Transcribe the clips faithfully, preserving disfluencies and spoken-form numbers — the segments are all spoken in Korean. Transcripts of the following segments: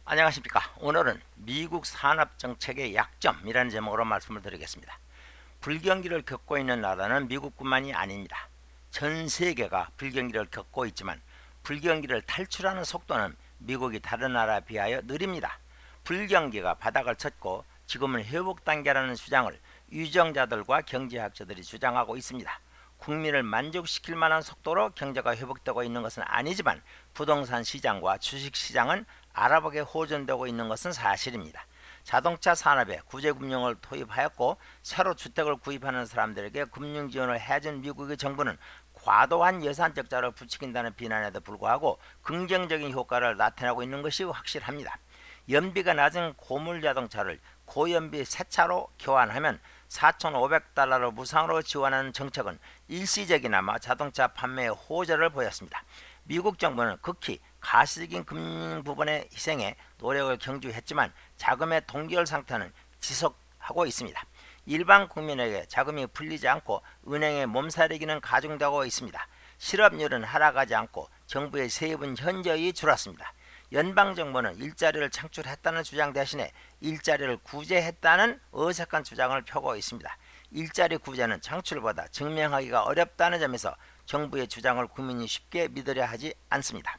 안녕하십니까. 오늘은 미국 산업정책의 약점이라는 제목으로 말씀을 드리겠습니다. 불경기를 겪고 있는 나라는 미국뿐만이 아닙니다. 전 세계가 불경기를 겪고 있지만 불경기를 탈출하는 속도는 미국이 다른 나라에 비하여 느립니다. 불경기가 바닥을 쳤고 지금은 회복 단계라는 주장을 유정자들과 경제학자들이 주장하고 있습니다. 국민을 만족시킬 만한 속도로 경제가 회복되고 있는 것은 아니지만 부동산 시장과 주식 시장은 알아보게 호전되고 있는 것은 사실입니다. 자동차 산업에 구제금융을 도입하였고 새로 주택을 구입하는 사람들에게 금융지원을 해준 미국의 정부는 과도한 예산 적자를 부추긴다는 비난에도 불구하고 긍정적인 효과를 나타내고 있는 것이 확실합니다. 연비가 낮은 고물 자동차를 고연비 새 차로 교환하면 사천오백 달러로 무상으로 지원하는 정책은 일시적이나마 자동차 판매에 호재를 보였습니다. 미국 정부는 극히 가시적인 금융 부분의 희생에 노력을 경주했지만 자금의 동결 상태는 지속하고 있습니다. 일반 국민에게 자금이 풀리지 않고 은행의 몸살이기는 가중되고 있습니다. 실업률은 하락하지 않고 정부의 세입은 현저히 줄었습니다. 연방정부는 일자리를 창출했다는 주장 대신에 일자리를 구제했다는 어색한 주장을 펴고 있습니다. 일자리 구제는 창출보다 증명하기가 어렵다는 점에서 정부의 주장을 국민이 쉽게 믿으려 하지 않습니다.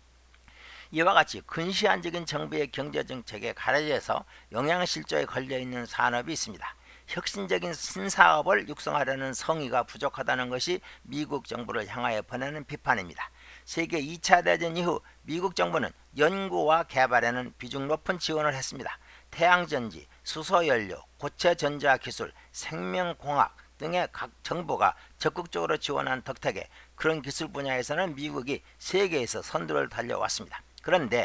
이와 같이 근시안적인 정부의 경제정책에 가려져서 영양실조에 걸려있는 산업이 있습니다. 혁신적인 신사업을 육성하려는 성의가 부족하다는 것이 미국 정부를 향하여 보내는 비판입니다. 세계 이 차 대전 이후 미국 정부는 연구와 개발에는 비중 높은 지원을 했습니다. 태양전지, 수소연료, 고체전자기술, 생명공학 등의 각 정부가 적극적으로 지원한 덕택에 그런 기술 분야에서는 미국이 세계에서 선두를 달려왔습니다. 그런데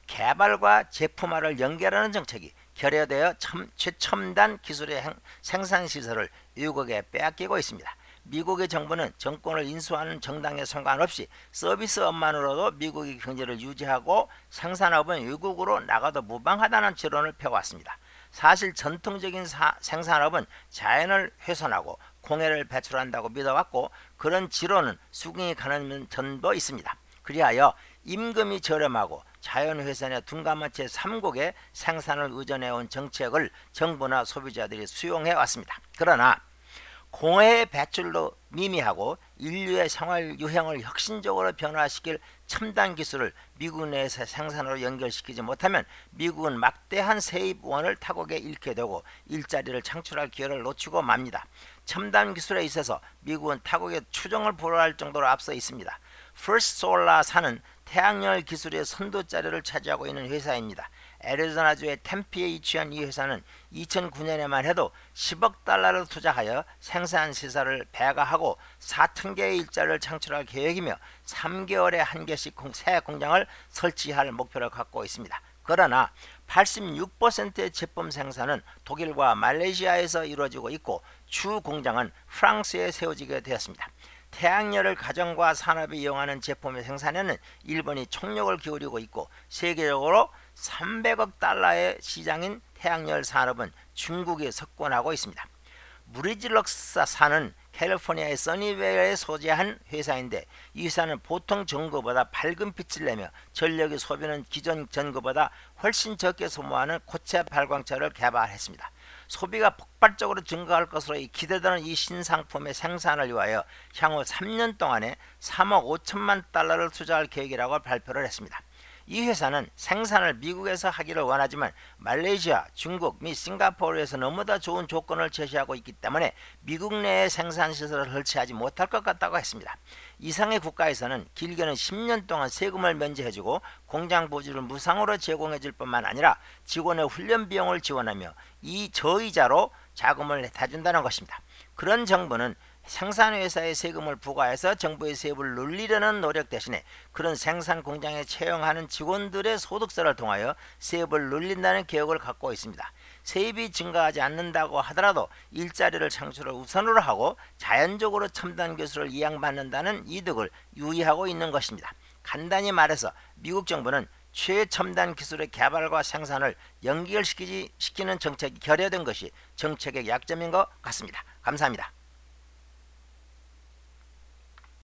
개발과 제품화를 연결하는 정책이 결여되어 첨, 최첨단 기술의 행, 생산시설을 미국에 빼앗기고 있습니다. 미국의 정부는 정권을 인수하는 정당에 상관없이 서비스업만으로도 미국의 경제를 유지하고 생산업은 외국으로 나가도 무방하다는 지론을 펴왔습니다. 사실 전통적인 사, 생산업은 자연을 훼손하고 공해를 배출한다고 믿어왔고 그런 지론은 수긍이 가는 점도 있습니다. 그리하여 임금이 저렴하고 자연훼손에 둔감한 채 삼국의 생산을 의존해온 정책을 정부나 소비자들이 수용해왔습니다. 그러나 공해의 배출로 미미하고 인류의 생활 유형을 혁신적으로 변화시킬 첨단 기술을 미국 내에서 생산으로 연결시키지 못하면 미국은 막대한 세입원을 타국에 잃게 되고 일자리를 창출할 기회를 놓치고 맙니다. 첨단 기술에 있어서 미국은 타국의 추종을 불허할 정도로 앞서 있습니다. 퍼스트 솔라사는 태양열 기술의 선두 자리를 차지하고 있는 회사입니다. 애리조나주의 템피에 위치한 이 회사는 이천구 년에만 해도 십억 달러를 투자하여 생산시설을 배가하고 사천 개의 일자리를 창출할 계획이며 삼 개월에 한 개씩 새 공장을 설치할 목표를 갖고 있습니다. 그러나 팔십육 퍼센트의 제품 생산은 독일과 말레이시아에서 이루어지고 있고 주 공장은 프랑스에 세워지게 되었습니다. 태양열을 가정과 산업에 이용하는 제품의 생산에는 일본이 총력을 기울이고 있고 세계적으로 삼백억 달러의 시장인 태양열 산업은 중국이 석권하고 있습니다. 무리질럭사사는 캘리포니아의 써니베어에 소재한 회사인데 이 회사는 보통 전구보다 밝은 빛을 내며 전력의 소비는 기존 전구보다 훨씬 적게 소모하는 고체 발광체를 개발했습니다. 소비가 폭발적으로 증가할 것으로 기대되는 이 신상품의 생산을 위하여 향후 삼 년 동안에 삼억 오천만 달러를 투자할 계획이라고 발표를 했습니다. 이 회사는 생산을 미국에서 하기를 원하지만 말레이시아, 중국 및 싱가포르에서 너무나 좋은 조건을 제시하고 있기 때문에 미국 내에 생산시설을 설치하지 못할 것 같다고 했습니다. 이상의 국가에서는 길게는 십 년 동안 세금을 면제해주고 공장 부지를 무상으로 제공해줄 뿐만 아니라 직원의 훈련 비용을 지원하며 이 저이자로 자금을 대준다는 것입니다. 그런 정부는 생산회사의 세금을 부과해서 정부의 세금을 늘리려는 노력 대신에 그런 생산 공장에 채용하는 직원들의 소득세를 통하여 세금을 늘린다는 계획을 갖고 있습니다. 세입이 증가하지 않는다고 하더라도 일자리를 창출을 우선으로 하고 자연적으로 첨단 기술을 이양받는다는 이득을 유의하고 있는 것입니다. 간단히 말해서 미국 정부는 최첨단 기술의 개발과 생산을 연결시키는 정책이 결여된 것이 정책의 약점인 것 같습니다. 감사합니다.